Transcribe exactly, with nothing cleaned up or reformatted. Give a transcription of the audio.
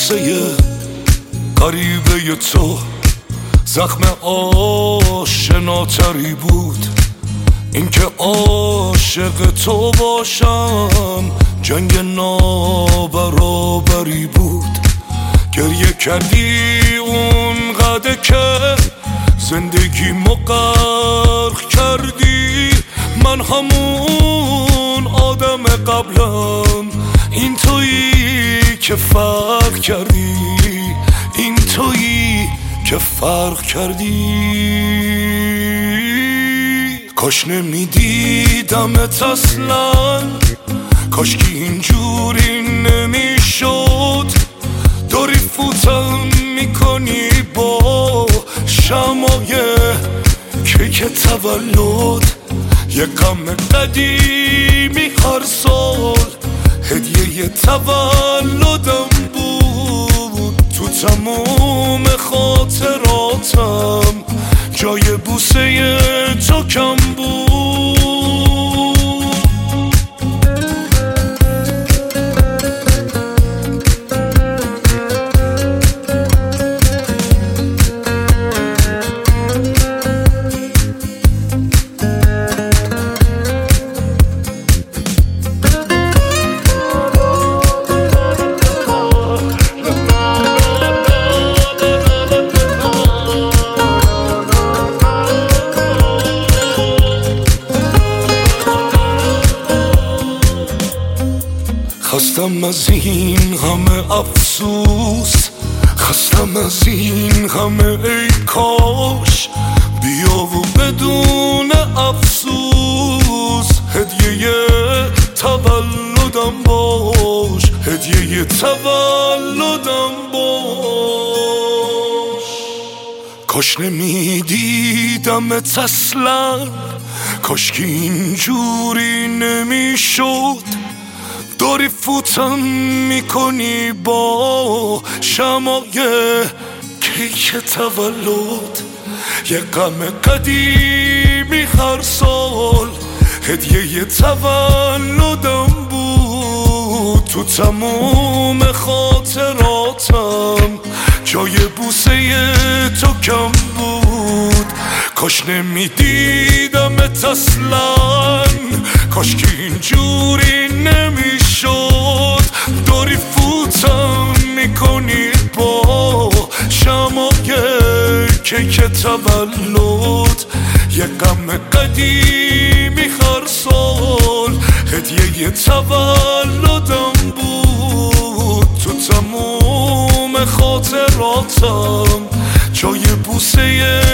بوسه غریبه تو زخم آشناتری بود. اینکه عاشق تو باشم جنگ نابرابری بود. گریه کردی اونقدر که زندگی مغرق کردی. من همون آدم قبلم، این تویی که فرق کردی. این تویی که فرق کردی. کاش نمیدیدمت اصلا، کاش که اینجوری نمیشد. داری فوتم میکنی با شمای کیک تولد. یه غم قدیمی هر سال هدیه تولدم بود. تو تموم خاطراتم جای بوسه تو کم بود. خستم از این همه افسوس، خستم از این همه ای کاش. بیا و بدون افسوس هدیه تولدم باش. هدیه تولدم باش. کاش نمیدیدمت اصلا، کاش که اینجوری نمیشد. داری فوتم میکنی با شمای کیک تولد. یه غم قدیمی هر سال هدیه تولدم بود. تو تموم خاطراتم جای بوسه تو کم بود. کاش نمیدیدمت اصلا، کاش که اینجوری نمیشد. داری فوتم میکنی با شمای کیک تولد. یه غم قدیمی هر سال هدیه تولدم بود. تو تموم خاطراتم جای بوسه